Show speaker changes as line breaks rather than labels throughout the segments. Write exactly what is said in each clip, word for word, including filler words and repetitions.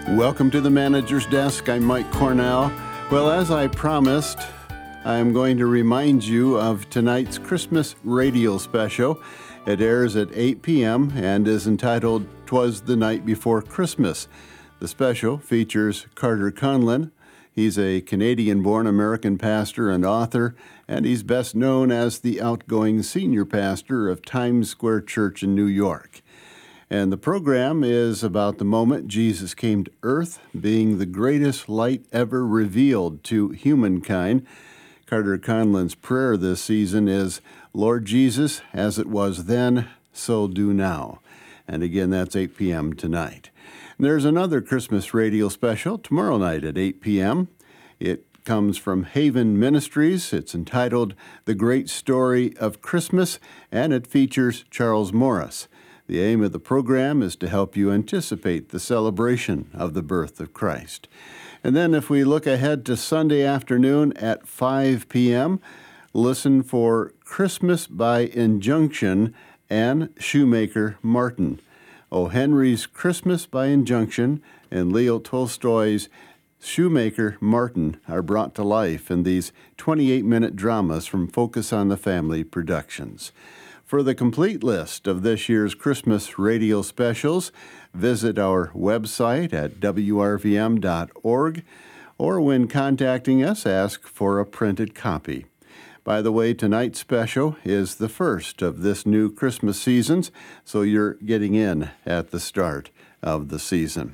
Welcome to the Manager's Desk. I'm Mike Cornell. Well, as I promised, I'm going to remind you of tonight's Christmas radio special. It airs at eight p.m. and is entitled "'Twas the Night Before Christmas." The special features Carter Conlon. He's a Canadian-born American pastor and author, and he's best known as the outgoing senior pastor of Times Square Church in New York. And the program is about the moment Jesus came to earth, being the greatest light ever revealed to humankind. Carter Conlon's prayer this season is, "Lord Jesus, as it was then, so do now." And again, that's eight p.m. tonight. There's another Christmas radio special tomorrow night at eight p.m. It comes from Haven Ministries. It's entitled "The Great Story of Christmas," and it features Charles Morris. The aim of the program is to help you anticipate the celebration of the birth of Christ. And then if we look ahead to Sunday afternoon at five p.m., listen for Christmas by Injunction and Shoemaker Martin. O. Henry's Christmas by Injunction and Leo Tolstoy's Shoemaker Martin are brought to life in these twenty-eight minute dramas from Focus on the Family Productions. For the complete list of this year's Christmas radio specials, visit our website at w r v m dot org, or when contacting us, ask for a printed copy. By the way, tonight's special is the first of this new Christmas season, so you're getting in at the start of the season.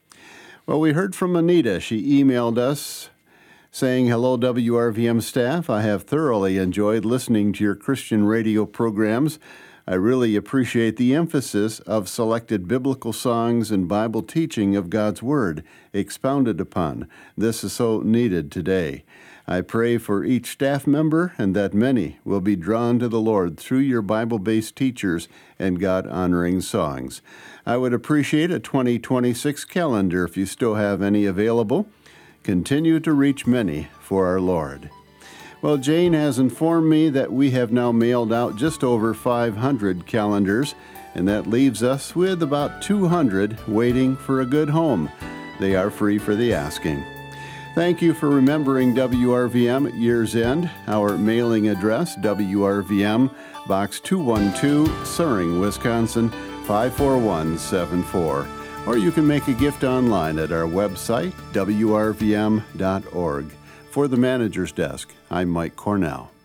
Well, we heard from Anita. She emailed us saying, "Hello, W R V M staff. I have thoroughly enjoyed listening to your Christian radio programs. I really appreciate the emphasis of selected biblical songs and Bible teaching of God's Word expounded upon. This is so needed today. I pray for each staff member and that many will be drawn to the Lord through your Bible-based teachers and God-honoring songs. I would appreciate a twenty twenty-six calendar if you still have any available. Continue to reach many for our Lord." Well, Jane has informed me that we have now mailed out just over five hundred calendars, and that leaves us with about two hundred waiting for a good home. They are free for the asking. Thank you for remembering W R V M at year's end. Our mailing address, W R V M, Box two one two, Suring, Wisconsin, five four one seven four. Or you can make a gift online at our website, w r v m dot org. For the Manager's Desk, I'm Mike Cornell.